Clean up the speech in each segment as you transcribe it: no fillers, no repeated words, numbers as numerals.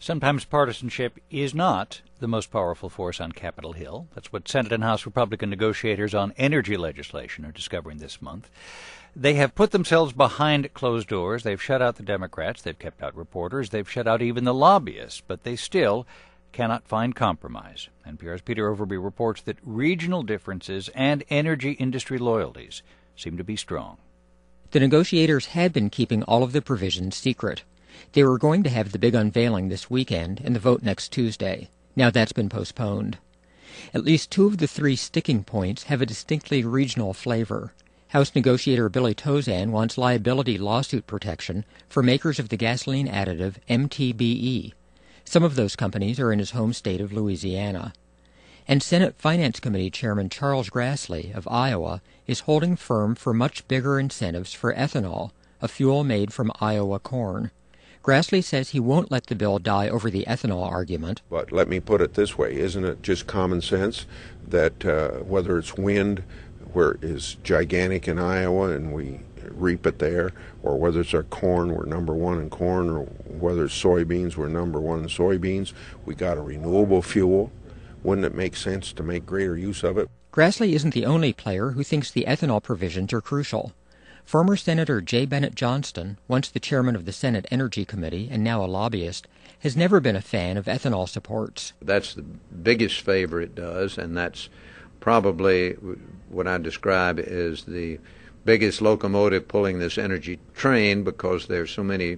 Sometimes partisanship is not the most powerful force on Capitol Hill. That's what Senate and House Republican negotiators on energy legislation are discovering this month. They have put themselves behind closed doors. They've shut out the Democrats. They've kept out reporters. They've shut out even the lobbyists. But they still cannot find compromise. NPR's Peter Overby reports that regional differences and energy industry loyalties seem to be strong. The negotiators had been keeping all of the provisions secret. They were going to have the big unveiling this weekend and the vote next Tuesday. Now that's been postponed. At least two of the three sticking points have a distinctly regional flavor. House negotiator Billy Tauzin wants liability lawsuit protection for makers of the gasoline additive MTBE. Some of those companies are in his home state of Louisiana. And Senate Finance Committee Chairman Charles Grassley of Iowa is holding firm for much bigger incentives for ethanol, a fuel made from Iowa corn. Grassley says he won't let the bill die over the ethanol argument. But let me put it this way. Isn't it just common sense that whether it's wind, where is gigantic in Iowa and we reap it there, or whether it's our corn, we're number one in corn, or whether it's soybeans, we're number one in soybeans, we got a renewable fuel. Wouldn't it make sense to make greater use of it? Grassley isn't the only player who thinks the ethanol provisions are crucial. Former Senator J. Bennett Johnston, once the chairman of the Senate Energy Committee and now a lobbyist, has never been a fan of ethanol supports. That's the biggest favor it does, and that's probably what I describe as the biggest locomotive pulling this energy train, because there's so many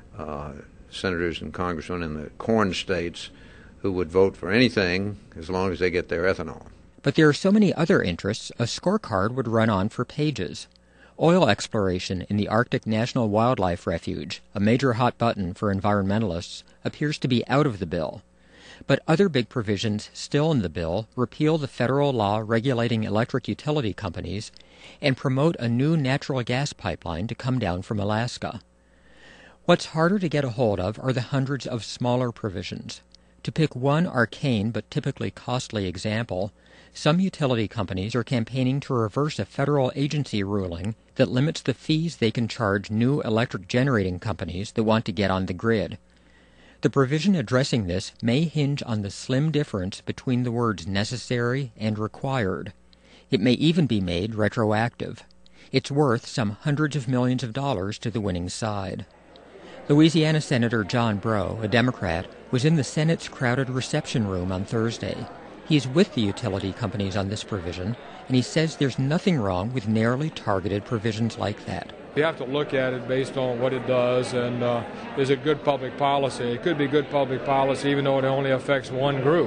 senators and congressmen in the corn states who would vote for anything as long as they get their ethanol. But there are so many other interests, a scorecard would run on for pages. Oil exploration in the Arctic National Wildlife Refuge, a major hot button for environmentalists, appears to be out of the bill. But other big provisions still in the bill repeal the federal law regulating electric utility companies and promote a new natural gas pipeline to come down from Alaska. What's harder to get a hold of are the hundreds of smaller provisions. To pick one arcane but typically costly example, some utility companies are campaigning to reverse a federal agency ruling that limits the fees they can charge new electric generating companies that want to get on the grid. The provision addressing this may hinge on the slim difference between the words necessary and required. It may even be made retroactive. It's worth some hundreds of millions of dollars to the winning side. Louisiana Senator John Breaux, a Democrat, was in the Senate's crowded reception room on Thursday. He's with the utility companies on this provision, and he says there's nothing wrong with narrowly targeted provisions like that. You have to look at it based on what it does, and is it good public policy? It could be good public policy even though it only affects one group.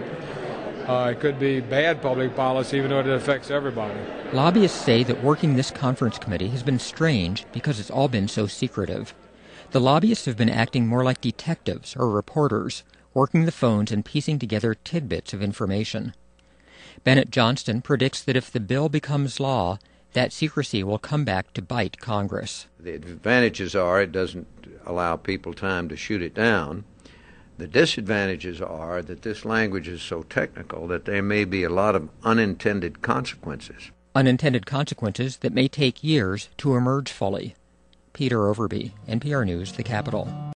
It could be bad public policy even though it affects everybody. Lobbyists say that working this conference committee has been strange because it's all been so secretive. The lobbyists have been acting more like detectives or reporters, working the phones and piecing together tidbits of information. Bennett Johnston predicts that if the bill becomes law, that secrecy will come back to bite Congress. The advantages are it doesn't allow people time to shoot it down. The disadvantages are that this language is so technical that there may be a lot of unintended consequences. Unintended consequences that may take years to emerge fully. Peter Overby, NPR News, The Capitol.